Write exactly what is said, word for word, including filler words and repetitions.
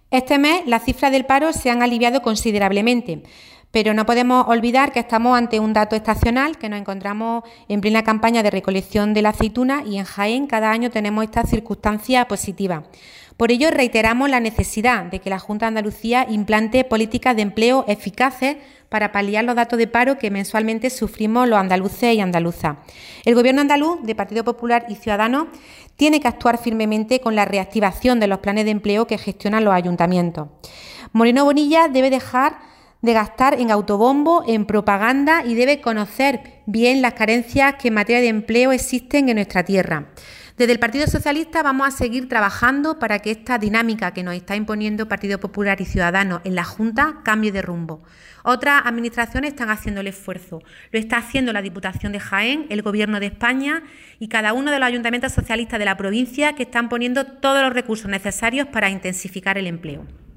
Este mes las cifras del paro se han aliviado considerablemente, pero no podemos olvidar que estamos ante un dato estacional, que nos encontramos en plena campaña de recolección de la aceituna y en Jaén cada año tenemos esta circunstancia positiva. Por ello, reiteramos la necesidad de que la Junta de Andalucía implante políticas de empleo eficaces para paliar los datos de paro que mensualmente sufrimos los andaluces y andaluzas. El Gobierno andaluz, de Partido Popular y Ciudadanos, tiene que actuar firmemente con la reactivación de los planes de empleo que gestionan los ayuntamientos. Moreno Bonilla debe dejar de gastar en autobombo, en propaganda y debe conocer bien las carencias que en materia de empleo existen en nuestra tierra. Desde el Partido Socialista vamos a seguir trabajando para que esta dinámica que nos está imponiendo Partido Popular y Ciudadanos en la Junta cambie de rumbo. Otras administraciones están haciendo el esfuerzo. Lo está haciendo la Diputación de Jaén, el Gobierno de España y cada uno de los ayuntamientos socialistas de la provincia que están poniendo todos los recursos necesarios para intensificar el empleo.